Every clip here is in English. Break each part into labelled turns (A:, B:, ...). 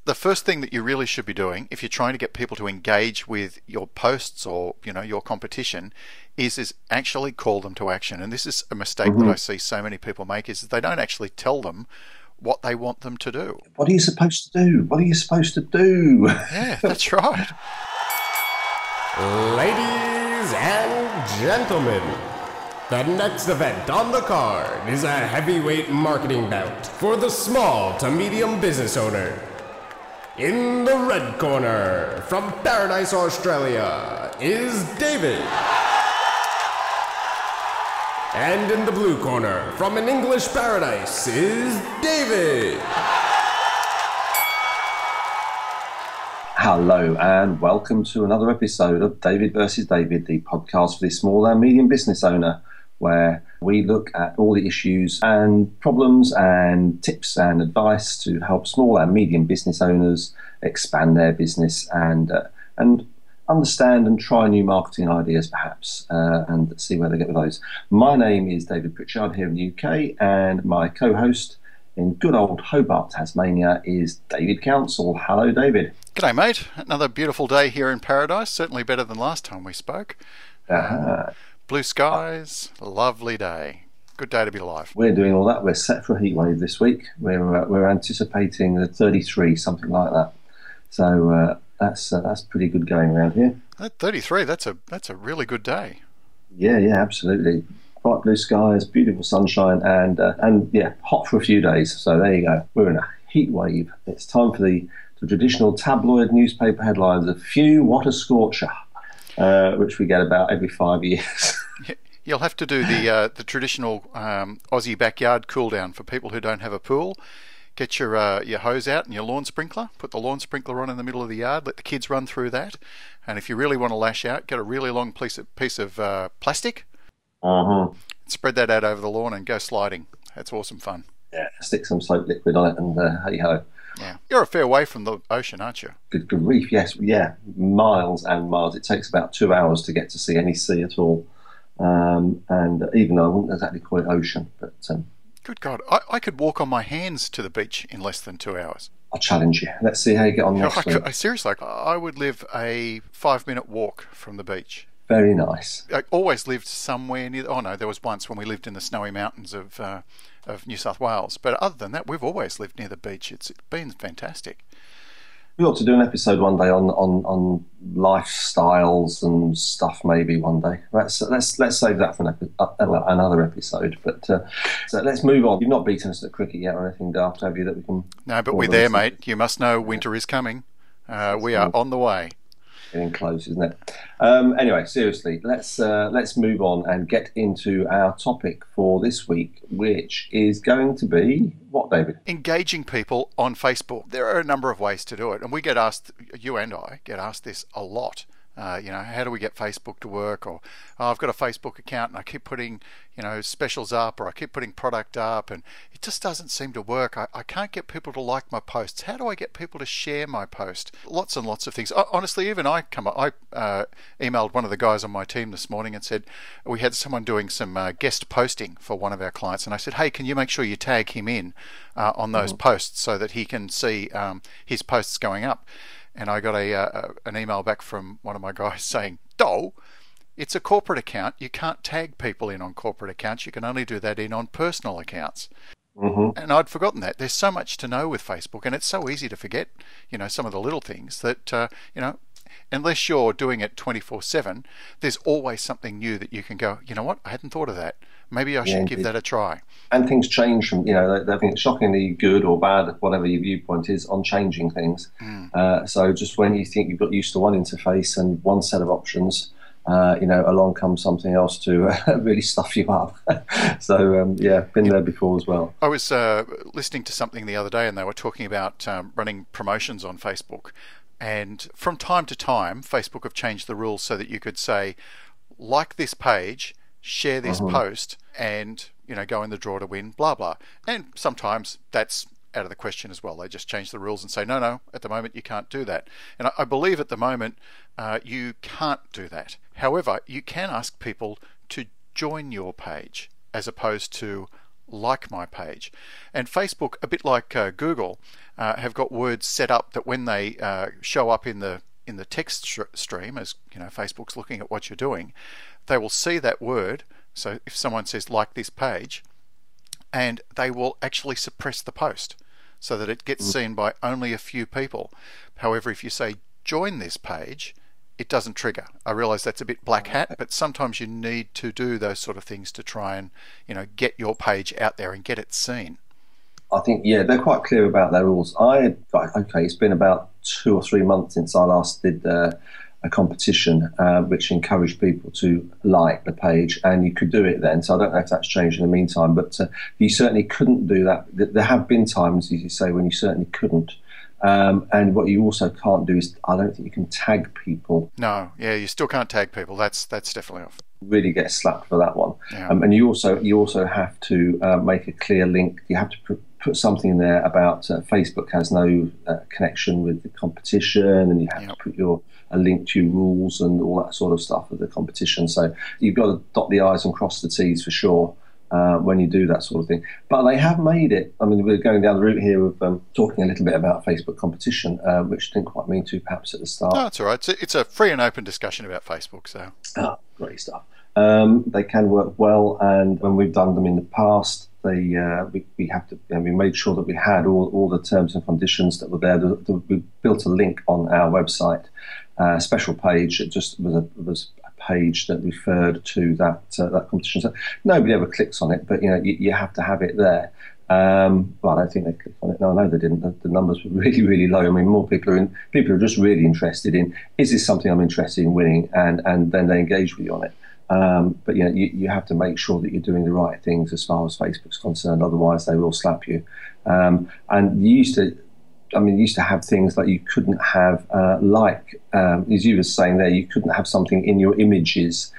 A: The first thing that you really should be doing if you're trying to get people to engage with your posts or, your competition is actually call them to action. And this is a mistake that I see so many people make, is that they don't actually tell them what they want them to do.
B: What are you supposed to do? What are you supposed to do?
A: Yeah, that's right.
C: Ladies and gentlemen, the next event on the card is a heavyweight marketing bout for the small to medium business owner. In the red corner, from Paradise, Australia, is David. And in the blue corner, from an English paradise, is David.
B: Hello and welcome to another episode of David versus David, the podcast for the small and medium business owner, where we look at all the issues and problems and tips and advice to help small and medium business owners expand their business and understand and try new marketing ideas perhaps and see where they get with those. My name is David Pritchard here in the UK, and my co-host in good old Hobart, Tasmania is David Council. Hello, David.
A: G'day, mate. Another beautiful day here in Paradise. Certainly better than last time we spoke. Blue skies, lovely day. Good day to be alive.
B: We're doing all that. We're set for a heat wave this week. We're anticipating the 33, something like that. So that's pretty good going around here.
A: At 33, that's a really good day.
B: Yeah, absolutely. Bright blue skies, beautiful sunshine, and yeah, hot for a few days. So there you go. We're in a heat wave. It's time for the traditional tabloid newspaper headlines of "Phew, what a scorcher," which we get about every 5 years.
A: You'll have to do the traditional Aussie backyard cool down for people who don't have a pool. Get your hose out and your lawn sprinkler. Put the lawn sprinkler on in the middle of the yard. Let the kids run through that. And if you really want to lash out, get a really long piece of plastic. Spread that out over the lawn and go sliding. That's awesome fun.
B: Yeah, stick some soap liquid on it and hey ho.
A: Yeah, you're a fair way from the ocean, aren't you?
B: Good grief, yes, yeah, miles and miles. It takes about 2 hours to get to see any sea at all. And even though I wouldn't exactly call it ocean, but
A: good God, I could walk on my hands to the beach in less than 2 hours.
B: I'll challenge you. Let's see how you get on next week.
A: Seriously, I would live a 5-minute walk from the beach.
B: Very nice.
A: I always lived somewhere near. Oh no, there was once when we lived in the snowy mountains of New South Wales. But other than that, we've always lived near the beach. It's been fantastic.
B: We ought to do an episode one day on lifestyles and stuff. Maybe one day. Let's save that for another episode. But so let's move on. You've not beaten us at cricket yet or anything daft, have you? That we can.
A: No, but we're there, mate. You must know winter is coming. We are on the way.
B: Getting close, isn't it? Anyway, seriously, let's move on and get into our topic for this week, which is going to be what, David?
A: Engaging people on Facebook. There are a number of ways to do it, and we get asked, you and I get asked this a lot. How do we get Facebook to work? Or I've got a Facebook account and I keep putting, specials up, or I keep putting product up, and it just doesn't seem to work. I can't get people to like my posts. How do I get people to share my post? Lots and lots of things. Honestly, even I emailed one of the guys on my team this morning and said we had someone doing some guest posting for one of our clients, and I said, hey, can you make sure you tag him in on those posts so that he can see his posts going up? And I got an email back from one of my guys saying, "Dole, it's a corporate account. You can't tag people in on corporate accounts. You can only do that in on personal accounts." And I'd forgotten that. There's so much to know with Facebook, and it's so easy to forget, some of the little things that, unless you're doing it 24/7, there's always something new that you can go, you know what, I hadn't thought of that. Maybe I should give that a try.
B: And things change from, they think shockingly good or bad, whatever your viewpoint is, on changing things. So just when you think you've got used to one interface and one set of options, along comes something else to really stuff you up. So, been there before as well.
A: I was listening to something the other day, and they were talking about running promotions on Facebook. And from time to time, Facebook have changed the rules so that you could say, like this page, share this post, and go in the draw to win, blah blah. And sometimes that's out of the question as well. They just change the rules and say, no, at the moment you can't do that. And I believe at the moment you can't do that. However, you can ask people to join your page as opposed to like my page. And Facebook, a bit like Google, have got words set up that when they show up in the text stream, as you know, Facebook's looking at what you're doing, they will see that word. So if someone says like this page, and they will actually suppress the post so that it gets seen by only a few people. However, if you say join this page, it doesn't trigger. I realise that's a bit black hat, but sometimes you need to do those sort of things to try and, you know, get your page out there and get it seen.
B: I think, yeah, they're quite clear about their rules. It's been about 2 or 3 months since I last did a competition which encouraged people to like the page, and you could do it then. So I don't know if that's changed in the meantime, but you certainly couldn't do that. There have been times, as you say, when you certainly couldn't. And what you also can't do is, I don't think you can tag people.
A: No, yeah, you still can't tag people. That's definitely off.
B: Really get slapped for that one.
A: Yeah.
B: And you also have to make a clear link. You have to put something in there about Facebook has no connection with the competition, and you have to put a link to your rules and all that sort of stuff of the competition. So you've got to dot the I's and cross the T's for sure. When you do that sort of thing. But they have made it, I mean, we're going down the route here of talking a little bit about Facebook competition, which I didn't quite mean to perhaps at the start.
A: No, it's all right. It's a free and open discussion about Facebook. So
B: great stuff. They can work well, and when we've done them in the past, we have to. We made sure that we had all the terms and conditions that were there. We built a link on our website, a special page. It just was page that referred to that competition. So nobody ever clicks on it, but you have to have it there. Well, I don't think they clicked on it. No, I know they didn't. The numbers were really, really low. I mean, more people are just really interested in, is this something I'm interested in winning, and then they engage with you on it. But you have to make sure that you're doing the right things as far as Facebook's concerned. Otherwise, they will slap you. And you used to have things like you couldn't have, as you were saying there, you couldn't have something in your images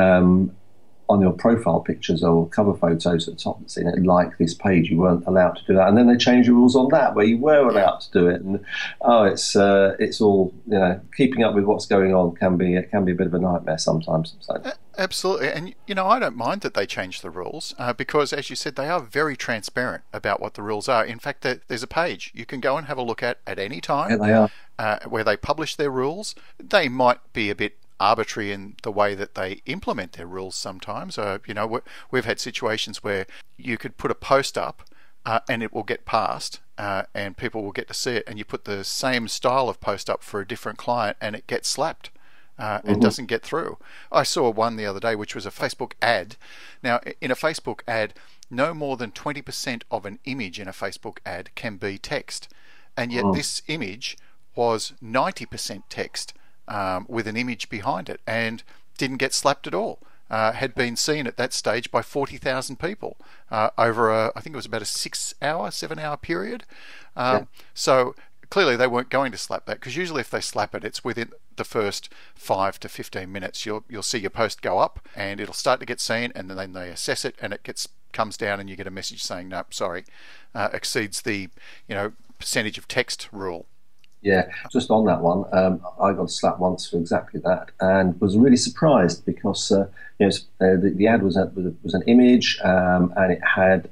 B: on your profile pictures or cover photos at the top that's in it, like this page. You weren't allowed to do that. And then they changed the rules on that, where you were allowed to do it. And it's all, keeping up with what's going on can be a bit of a nightmare sometimes. So.
A: Absolutely. And, I don't mind that they changed the rules because, as you said, they are very transparent about what the rules are. In fact, there's a page you can go and have a look at any time.
B: Yeah, they are.
A: Where they publish their rules. They might be a bit arbitrary in the way that they implement their rules sometimes. We've had situations where you could put a post up and it will get passed and people will get to see it, and you put the same style of post up for a different client and it gets slapped. And doesn't get through. I saw one the other day which was a Facebook ad. Now, in a Facebook ad, no more than 20% of an image in a Facebook ad can be text. And yet this image was 90% text with an image behind it and didn't get slapped at all. Had been seen at that stage by 40,000 people over I think it was about a 7-hour period. So clearly they weren't going to slap that, because usually if they slap it, it's within the first 5 to 15 minutes. You'll see your post go up and it'll start to get seen, and then they assess it and it comes down and you get a message saying, no, sorry, exceeds the percentage of text rule.
B: Yeah, just on that one, I got slapped once for exactly that, and was really surprised because the ad was an image, and it had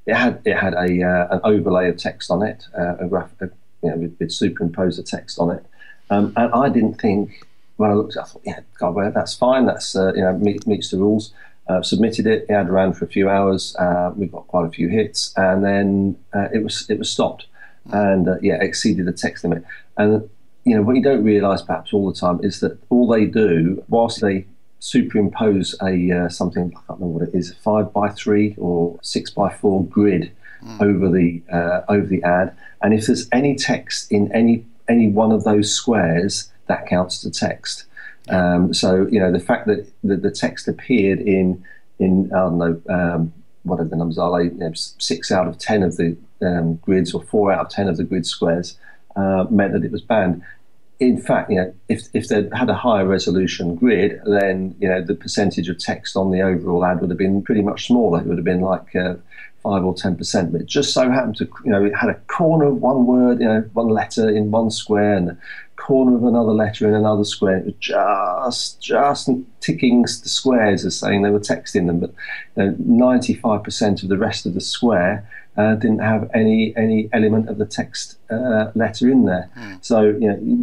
B: an overlay of text on it, a graphic. We'd superimpose the text on it, and I didn't think. When I looked, I thought, well, that's fine. That's meets the rules. Submitted it. The ad ran for a few hours. We got quite a few hits, and then it was stopped, and exceeded the text limit. And what you don't realise perhaps all the time is that all they do, whilst they superimpose something, I can't remember what it is, 5x3 or 6x4 grid over the ad, and if there's any text in any one of those squares, that counts as text. So the fact that the text appeared in I don't know whatever the numbers are, 6 out of 10 of the grids or 4 out of 10 of the grid squares meant that it was banned. In fact, if they'd had a higher resolution grid, then the percentage of text on the overall ad would have been pretty much smaller. It would have been like 5 or 10%. But it just so happened to, it had a corner of one word, one letter in one square, and the corner of another letter in another square. It was just ticking the squares as saying they were texting them, but 95% of the rest of the square didn't have any element of the text letter in there. So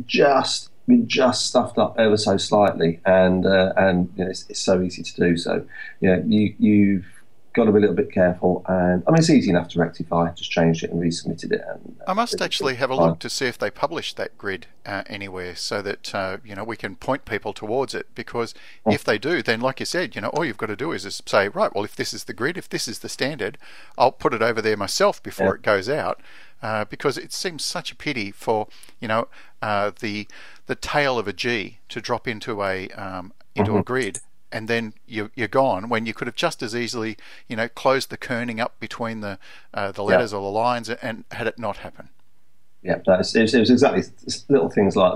B: we just stuffed up ever so slightly, and it's so easy to do. So you've got to be a little bit careful, and I mean it's easy enough to rectify. Just changed it and resubmitted it. And
A: I must actually have a look to see if they publish that grid anywhere, so that we can point people towards it. Because if they do, then like you said, all you've got to do is just say, right, well, if this is the grid, if this is the standard, I'll put it over there myself before it goes out. Because it seems such a pity for the tail of a G to drop into a grid, and then you're gone, when you could have just as easily closed the kerning up between the letters or the lines and had it not happen.
B: Yeah, it was exactly little things like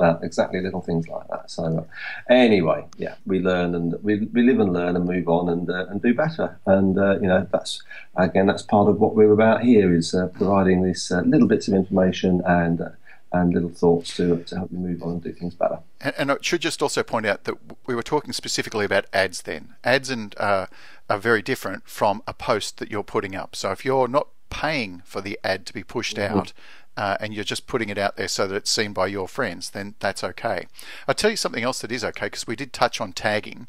B: that. So anyway, we learn, and we live and learn and move on and do better. And that's part of what we're about here, is providing these little bits of information and little thoughts to help you move on and do things better.
A: And I should just also point out that we were talking specifically about ads then. Ads are very different from a post that you're putting up. So if you're not paying for the ad to be pushed out, and you're just putting it out there so that it's seen by your friends, then that's okay. I'll tell you something else that is okay, because we did touch on tagging.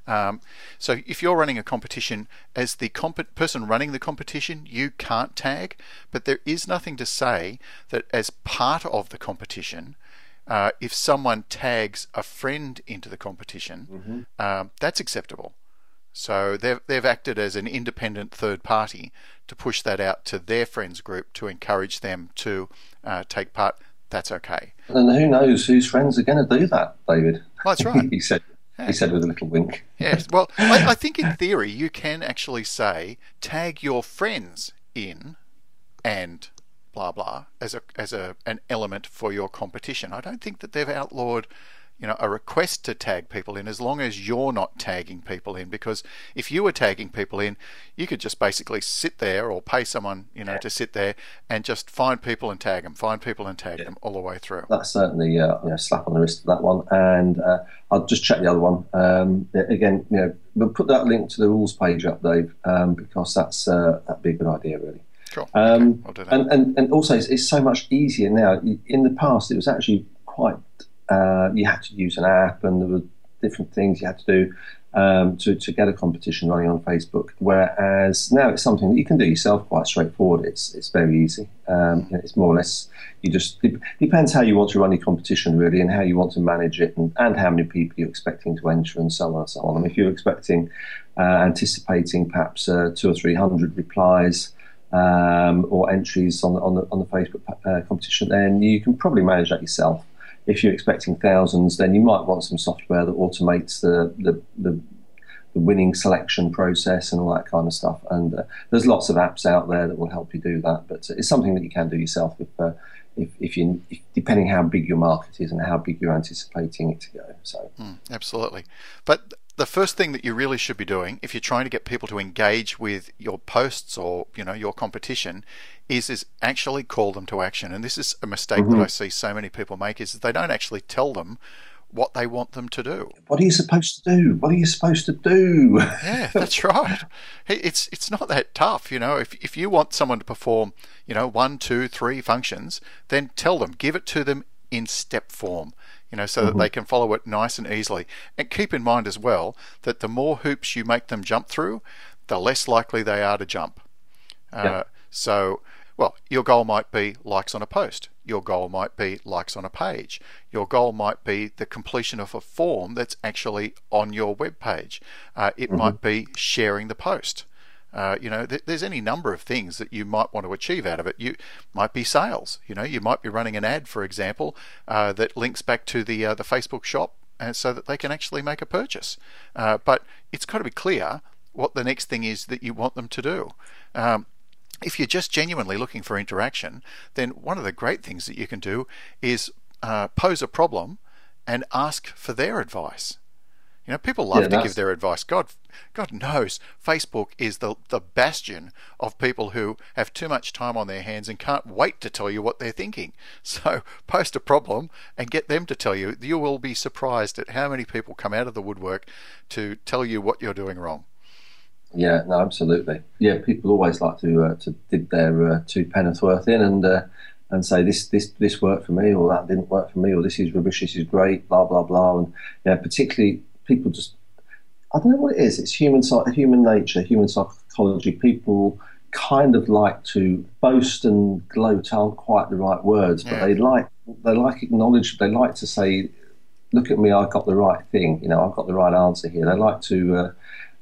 A: So if you're running a competition, as the person running the competition, you can't tag, but there is nothing to say that as part of the competition, if someone tags a friend into the competition, that's acceptable. So they've acted as an independent third party to push that out to their friends group to encourage them to take part. That's okay.
B: And who knows whose friends are going to do that, David?
A: Well, that's right.
B: He said with a little wink.
A: Yes. Well, I think in theory you can actually say tag your friends in and blah blah as an element for your competition. I don't think that they've outlawed a request to tag people in, as long as you're not tagging people in. Because if you were tagging people in, you could just basically sit there, or pay someone to sit there and just find people and tag them, them all the way through.
B: That's certainly a slap on the wrist for that one. And I'll just check the other one again. We'll put that link to the rules page up, Dave, because that'd be a good idea, really.
A: Cool. Okay, I'll do that.
B: And also it's so much easier now. In the past, it was actually quite. You had to use an app, and there were different things you had to do to get a competition running on Facebook. Whereas now it's something that you can do yourself, quite straightforward. It's very easy. It's more or less, depends how you want to run your competition, really, and how you want to manage it, and how many people you're expecting to enter, and so on and so on. And if you're anticipating perhaps 200 or 300 replies or entries on the Facebook competition, then you can probably manage that yourself. If you're expecting thousands, then you might want some software that automates the winning selection process and all that kind of stuff. And there's lots of apps out there that will help you do that. But it's something that you can do yourself if depending how big your market is and how big you're anticipating it to go. So
A: absolutely. But the first thing that you really should be doing, if you're trying to get people to engage with your posts or your competition, is actually call them to action. And this is a mistake that I see so many people make, is that they don't actually tell them what they want them to do.
B: What are you supposed to do? What are you supposed to do?
A: Yeah, that's right. It's not that tough. If you want someone to perform 1, 2, 3 functions, then tell them, give it to them in step form, so that they can follow it nice and easily. And keep in mind as well that the more hoops you make them jump through, the less likely they are to jump. So, your goal might be likes on a post. Your goal might be likes on a page. Your goal might be the completion of a form that's actually on your web page. It might be sharing the post. There's any number of things that you might want to achieve out of it. You might be sales. You might be running an ad, for example, that links back to the Facebook shop, so that they can actually make a purchase. But it's got to be clear what the next thing is that you want them to do. If you're just genuinely looking for interaction, then one of the great things that you can do is pose a problem and ask for their advice. People love
B: Yeah,
A: to give their advice. God knows Facebook is the bastion of people who have too much time on their hands and can't wait to tell you what they're thinking. So post a problem and get them to tell you. You will be surprised at how many people come out of the woodwork to tell you what you're doing wrong.
B: Yeah, no, absolutely. Yeah, people always like to dig their two penneth worth in and say this worked for me, or that didn't work for me, or this is rubbish, this is great, blah blah blah. And particularly people just, I don't know what it is. It's human nature, human psychology. People kind of like to boast and gloat aren't quite the right words, but they like acknowledge. They like to say, "Look at me, I got the right thing. I've got the right answer here." They like to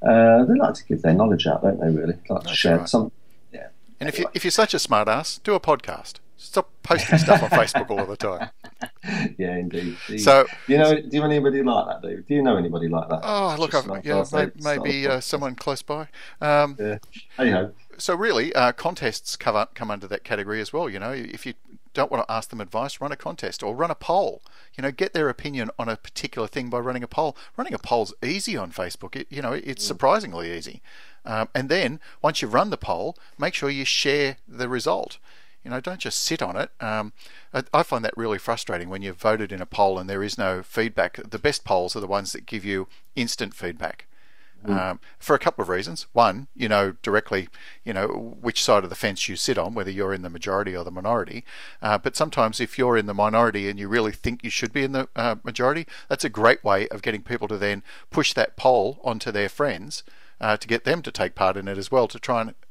B: give their knowledge out, don't they? Really, they like to share some. Yeah.
A: And if you're such a smart ass, do a podcast. Stop posting stuff on Facebook all of the time.
B: Yeah, indeed.
A: So,
B: do you know anybody like that, David? Do you know anybody like that?
A: Oh, look, maybe someone close by.
B: Yeah. Hey-ho.
A: So really, contests come under that category as well. If you don't want to ask them advice, run a contest or run a poll. Get their opinion on a particular thing by running a poll. Running a poll's easy on Facebook. It's surprisingly easy. And then once you've run the poll, make sure you share the result. Don't just sit on it. I find that really frustrating when you've voted in a poll and there is no feedback. The best polls are the ones that give you instant feedback. For a couple of reasons. One, directly, which side of the fence you sit on, whether you're in the majority or the minority. But sometimes if you're in the minority and you really think you should be in the majority, that's a great way of getting people to then push that poll onto their friends to get them to take part in it as well, to try and,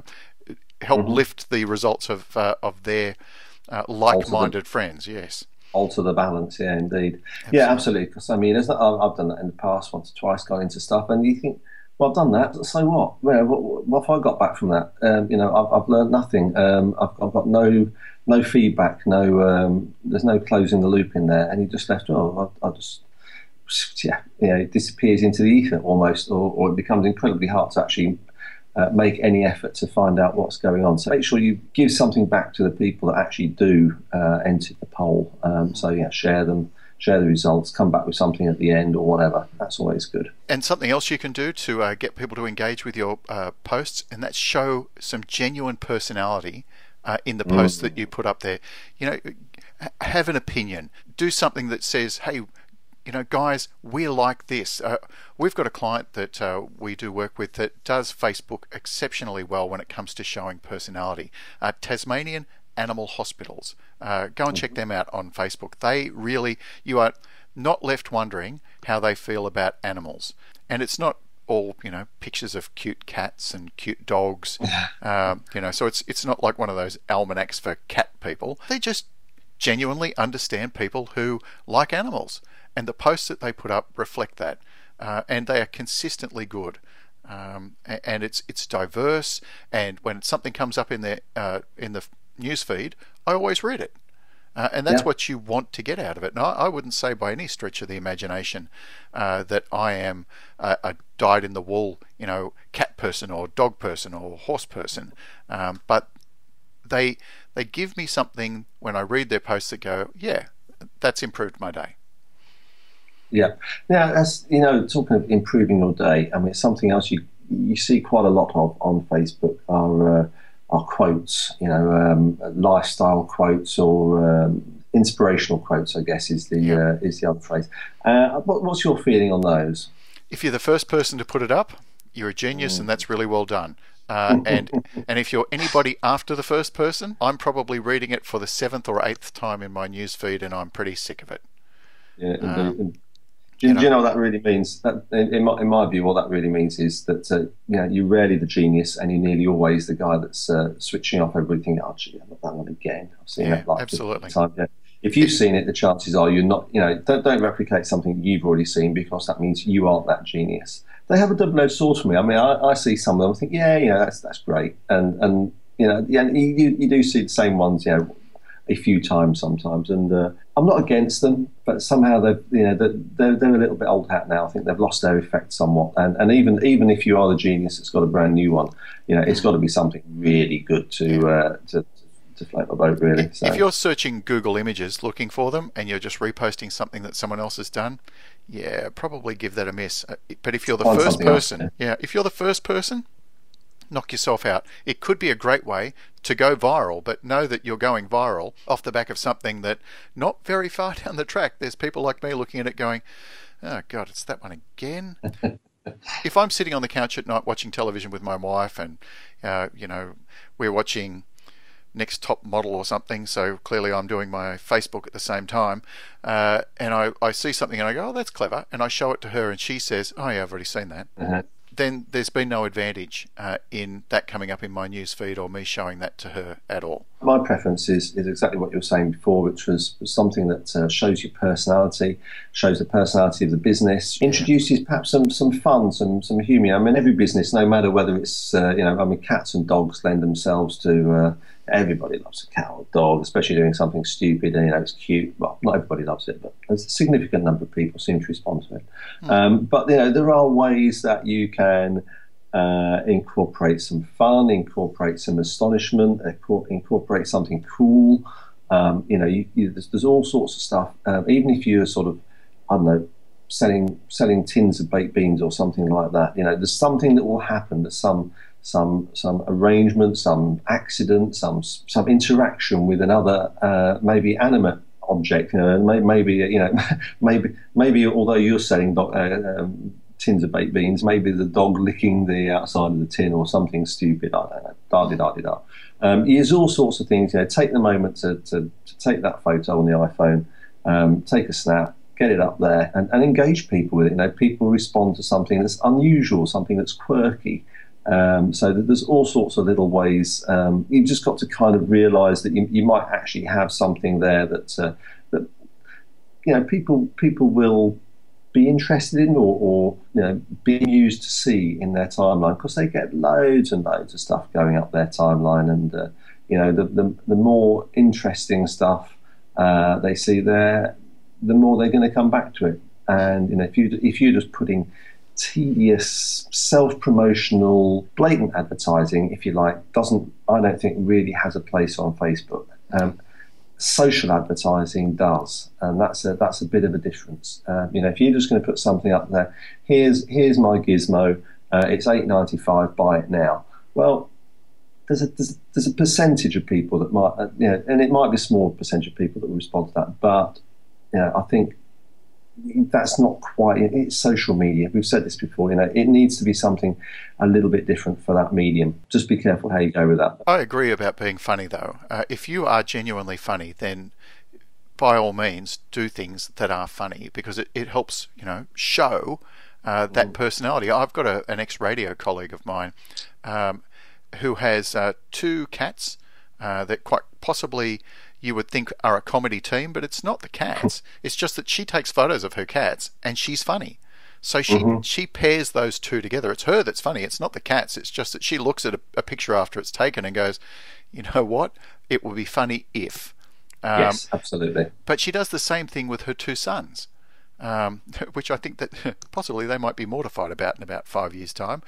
A: help lift the results of their like-minded friends. Yes.
B: Alter the balance, yeah, indeed. Absolutely. Yeah, absolutely. Because I've done that in the past, once or twice, gone into stuff, and you think, well, I've done that. So what? What have I got back from that? I've learned nothing. I've got no feedback. There's no closing the loop in there, and you just left. It disappears into the ether almost, or it becomes incredibly hard to actually make any effort to find out what's going on. So make sure you give something back to the people that actually do enter the poll. Share the results, come back with something at the end or whatever. That's always good.
A: And something else you can do to get people to engage with your posts, and that's show some genuine personality in the posts that you put up there. Have an opinion. Do something that says, hey, guys, we like this. We've got a client that we do work with that does Facebook exceptionally well when it comes to showing personality. Tasmanian Animal Hospitals. Go and check them out on Facebook. You are not left wondering how they feel about animals. And it's not all, pictures of cute cats and cute dogs. So it's not like one of those almanacs for cat people. They just genuinely understand people who like animals. And the posts that they put up reflect that, and they are consistently good. And it's diverse. And when something comes up in the news feed, I always read it, and that's what you want to get out of it. And I wouldn't say by any stretch of the imagination that I am a dyed-in-the-wool, cat person or dog person or horse person, but they give me something when I read their posts that go, yeah, that's improved my day.
B: Yeah. Now, as talking of improving your day, I mean, something else you see quite a lot of on Facebook are quotes. Lifestyle quotes or inspirational quotes, I guess is the other phrase. What's your feeling on those?
A: If you're the first person to put it up, you're a genius, and that's really well done. And if you're anybody after the first person, I'm probably reading it for the 7th or 8th time in my news feed, and I'm pretty sick of it.
B: Yeah. Do you know what that really means? That, in my view, what that really means is that you're rarely the genius, and you're nearly always the guy that's switching off everything. Oh, gee, I've got that one again. I've seen that like
A: absolutely.
B: Time. Yeah. If you've seen it, the chances are you're not. Don't replicate something you've already seen, because that means you aren't that genius. They have a double-edged sword for me. I mean, I see some of them. I think, that's great, and you do see the same ones, a few times sometimes, and I'm not against them, but somehow they're a little bit old hat now. I think they've lost their effect somewhat, and even if you are the genius that's got a brand new one, it's got to be something really good to to float my boat, really. So.
A: If you're searching Google Images looking for them and you're just reposting something that someone else has done, yeah, probably give that a miss. But if you're the first person, if you're the first person, knock yourself out. It could be a great way to go viral, but know that you're going viral off the back of something that not very far down the track, there's people like me looking at it going, oh God, it's that one again. If I'm sitting on the couch at night watching television with my wife and, we're watching Next Top Model or something, so clearly I'm doing my Facebook at the same time, and I see something and I go, oh, that's clever, and I show it to her and she says, oh yeah, I've already seen that. Then there's been no advantage in that coming up in my news feed or me showing that to her at all.
B: My preference is exactly what you were saying before, which was something that shows your personality, shows the personality of the business, introduces perhaps some fun, some humour. I mean, every business, no matter whether it's, cats and dogs lend themselves to... everybody loves a cat or a dog, especially doing something stupid and it's cute. Well, not everybody loves it, but a significant number of people seem to respond to it. But there are ways that you can incorporate some fun, incorporate some astonishment, incorporate something cool. There's all sorts of stuff. Even if you're sort of, I don't know, selling tins of baked beans or something like that, there's something that will happen. There's some arrangement, some accident, some interaction with another maybe animate object. Maybe although you're selling tins of baked beans, maybe the dog licking the outside of the tin or something stupid. I don't know. There's all sorts of things. Take the moment to take that photo on the iPhone, take a snap, get it up there, and engage people with it. People respond to something that's unusual, something that's quirky. So that there's all sorts of little ways. You've just got to kind of realise that you might actually have something there that people will be interested in or be amused to see in their timeline, because they get loads and loads of stuff going up their timeline, and the more interesting stuff they see there, the more they're going to come back to it. And if you're just putting tedious, self-promotional, blatant advertising, if you like, I don't think really has a place on Facebook. Social advertising does, and that's a bit of a difference. If you're just going to put something up there, here's my gizmo, it's $8.95, buy it now. Well, there's a percentage of people that might, and it might be a small percentage of people that will respond to that, but I think that's not quite, it's social media. We've said this before, it needs to be something a little bit different for that medium. Just be careful how you go with that.
A: I agree about being funny, though. If you are genuinely funny, then by all means do things that are funny, because it helps, show that personality. I've got an ex-radio colleague of mine who has 2 cats that quite possibly you would think are a comedy team, but it's not the cats. It's just that she takes photos of her cats and she's funny. So she pairs those 2 together. It's her that's funny. It's not the cats. It's just that she looks at a picture after it's taken and goes, you know what? It would be funny if.
B: Yes, absolutely.
A: But she does the same thing with her 2 sons, which I think that possibly they might be mortified about in about 5 years' time.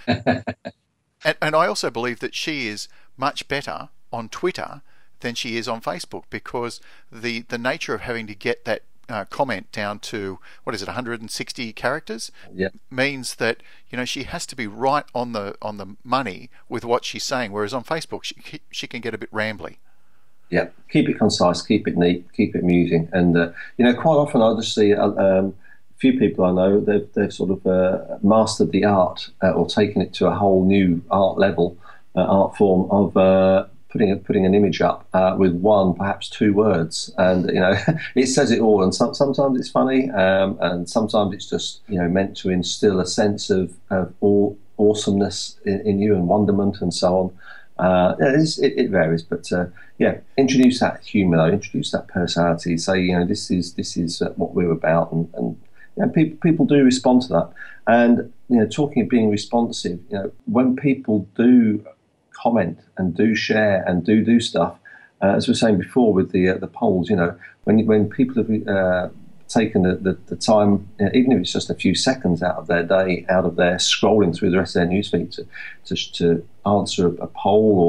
A: And I also believe that she is much better on Twitter than she is on Facebook, because the nature of having to get that comment down to 160 characters, means that she has to be right on the money with what she's saying, whereas on Facebook she can get a bit rambly.
B: Yeah, keep it concise, keep it neat, keep it amusing, and quite often I just see a few people I know, they've sort of mastered the art or taken it to a whole new art form of putting an image up with 1, perhaps 2 words, and it says it all. And sometimes it's funny, and sometimes it's just meant to instill a sense of awesomeness in you, and wonderment, and so on. It varies, but introduce that humour, though, introduce that personality. Say this is what we're about, and people do respond to that. And talking of being responsive, when people do comment and do share and do stuff, as we were saying before with the polls, when people have taken the time, even if it's just a few seconds out of their day, out of their scrolling through the rest of their newsfeed to answer a poll, or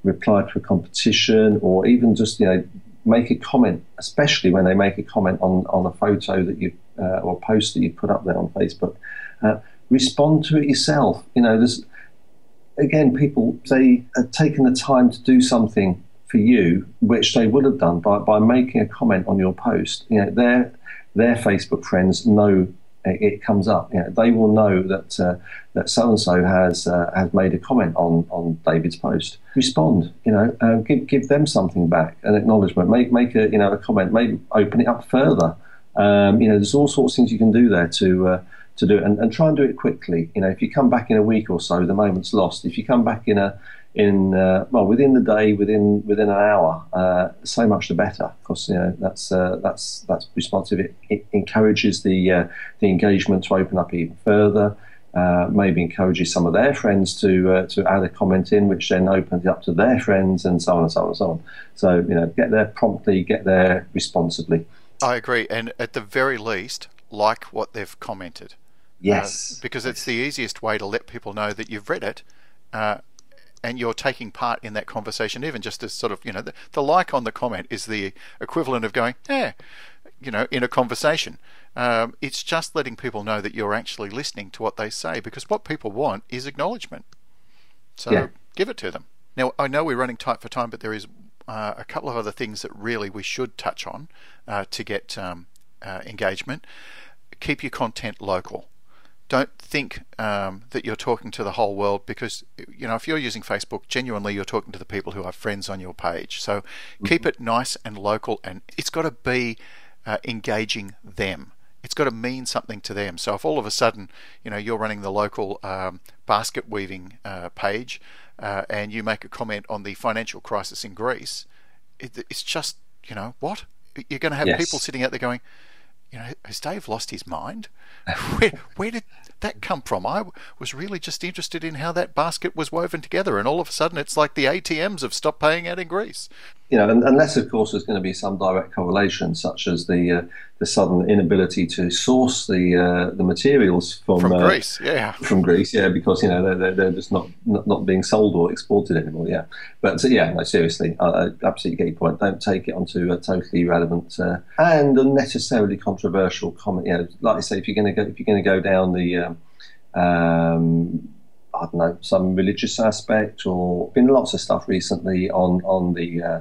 B: reply to a competition, or even just, make a comment, especially when they make a comment on a photo that you or post that you put up there on Facebook. Respond to it yourself. There's, again, people, they have taken the time to do something for you, which they would have done by making a comment on your post. Their Facebook friends know it comes up. They will know that that so and so has made a comment on David's post. Respond. Give them something back, an acknowledgement. Make a comment. Maybe open it up further. There's all sorts of things you can do there to do it, and try and do it quickly. If you come back in a week or so, the moment's lost. If you come back within the day, within an hour, so much the better. Because that's responsive. It encourages the engagement to open up even further. Maybe encourages some of their friends to add a comment in, which then opens it up to their friends, and so on and so on and so on. So get there promptly, get there responsibly.
A: I agree, and at the very least, like what they've commented.
B: Yes,
A: because it's the easiest way to let people know that you've read it. And you're taking part in that conversation, even just as sort of, the like on the comment is the equivalent of going, in a conversation. It's just letting people know that you're actually listening to what they say, because what people want is acknowledgement. So give it to them. Now, I know we're running tight for time, but there is a couple of other things that really we should touch on to get engagement. Keep your content local. Don't think that you're talking to the whole world, because if you're using Facebook, genuinely you're talking to the people who are friends on your page. So keep it nice and local, and it's got to be engaging them. It's got to mean something to them. So if all of a sudden you're running the local basket weaving page and you make a comment on the financial crisis in Greece, it's just what you're going to have people sitting out there going, has Dave lost his mind? Where did that come from? I was really just interested in how that basket was woven together, and all of a sudden it's like the ATMs have stopped paying out in Greece.
B: Unless of course there's going to be some direct correlation, such as the sudden inability to source the materials from
A: Greece,
B: from Greece, because they're just not being sold or exported anymore, But no, seriously, I absolutely get your point. Don't take it onto a totally irrelevant and unnecessarily controversial comment. Like I say, if you're going to go down the I don't know, some religious aspect, or been lots of stuff recently on the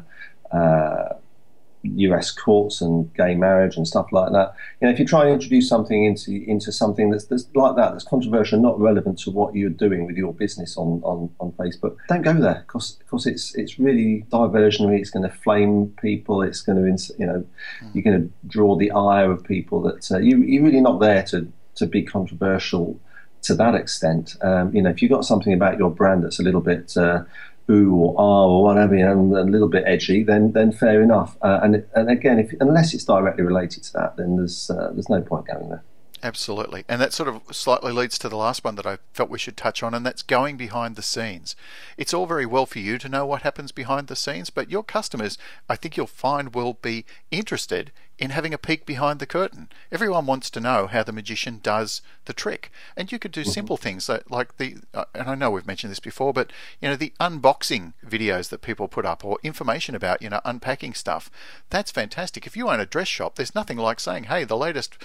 B: US courts and gay marriage and stuff like that. If you try and introduce something into something that's like that, that's controversial, not relevant to what you're doing with your business on Facebook, don't go there, because it's really diversionary. It's going to flame people. It's going to you're going to draw the ire of people that you're really not there to be controversial to that extent. If you've got something about your brand that's a little bit ooh or ah or whatever, a little bit edgy, then fair enough. And again, unless it's directly related to that, then there's no point going there.
A: Absolutely. And that sort of slightly leads to the last one that I felt we should touch on, and that's going behind the scenes. It's all very well for you to know what happens behind the scenes, but your customers, I think you'll find, will be interested in having a peek behind the curtain. Everyone wants to know how the magician does the trick. And you could do simple things like and I know we've mentioned this before, but the unboxing videos that people put up, or information about unpacking stuff. That's fantastic. If you own a dress shop, there's nothing like saying, hey, the latest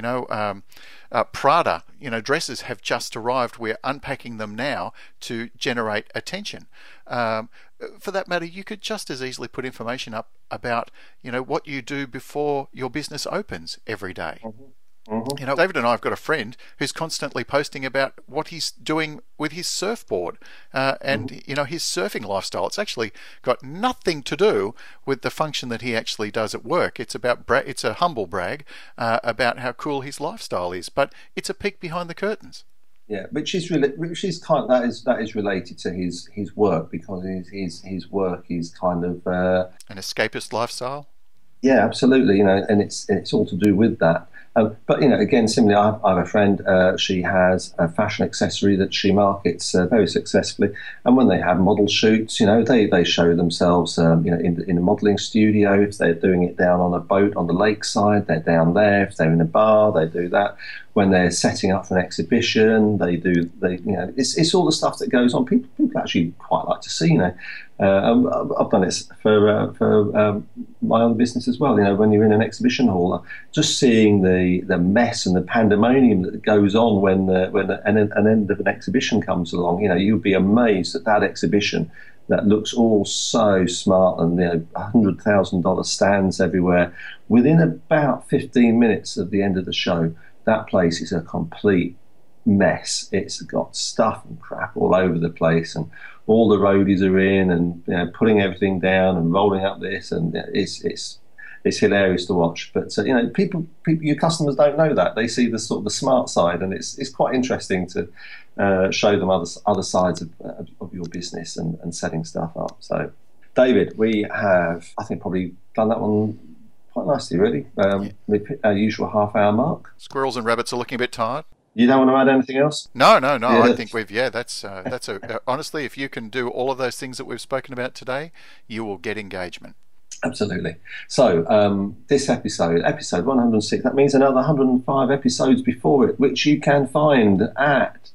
A: Prada dresses have just arrived. We're unpacking them now to generate attention. For that matter, you could just as easily put information up about what you do before your business opens every day. David and I have got a friend who's constantly posting about what he's doing with his surfboard and his surfing lifestyle. It's actually got nothing to do with the function that he actually does at work. It's about it's a humble brag about how cool his lifestyle is, but it's a peek behind the curtains.
B: Yeah, which is that is related to his work, because his work is kind of
A: an escapist lifestyle.
B: Yeah, absolutely. And it's all to do with that. But again, similarly, I have a friend. She has a fashion accessory that she markets very successfully. And when they have model shoots, they show themselves, in a modelling studio. If they're doing it down on a boat on the lakeside, they're down there. If they're in a bar, they do that. when they're setting up for an exhibition. It's all the stuff that goes on. People actually quite like to see. I've done it for my own business as well. When you're in an exhibition hall, just seeing the mess and the pandemonium that goes on when an end of an exhibition comes along. You'll be amazed at that exhibition that looks all so smart, and $100,000 stands everywhere. Within about 15 minutes of the end of the show, that place is a complete mess. It's got stuff and crap all over the place, and all the roadies are in and putting everything down and rolling up this, and it's hilarious to watch. But people, your customers don't know that. They see the sort of the smart side, and it's quite interesting to show them other sides of your business and setting stuff up. So, David, we have, I think, probably done that one quite nicely, really. We hit our usual half-hour mark.
A: Squirrels and rabbits are looking a bit tired.
B: You don't want to add anything else?
A: No. Yeah. I think that's honestly, if you can do all of those things that we've spoken about today, you will get engagement.
B: Absolutely. So this episode 106, that means another 105 episodes before it, which you can find at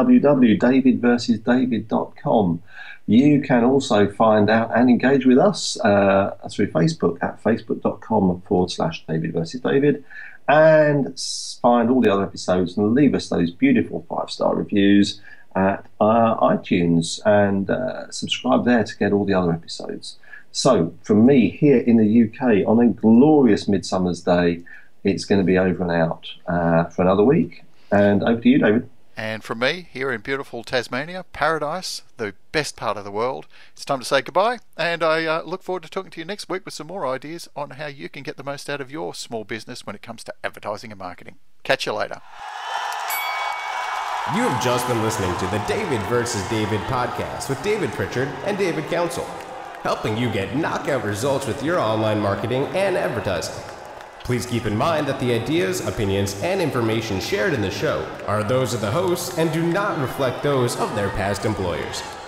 B: www.davidversusdavid.com. You can also find out and engage with us through Facebook at facebook.com/David versus David, and find all the other episodes and leave us those beautiful 5-star reviews at iTunes, and subscribe there to get all the other episodes. So, from me here in the UK on a glorious Midsummer's Day, it's going to be over and out for another week. And over to you, David.
A: And from me here in beautiful Tasmania, paradise, the best part of the world, it's time to say goodbye. And I look forward to talking to you next week with some more ideas on how you can get the most out of your small business when it comes to advertising and marketing. Catch you later.
C: You have just been listening to the David vs. David podcast with David Pritchard and David Council, helping you get knockout results with your online marketing and advertising. Please keep in mind that the ideas, opinions, and information shared in the show are those of the hosts and do not reflect those of their past employers.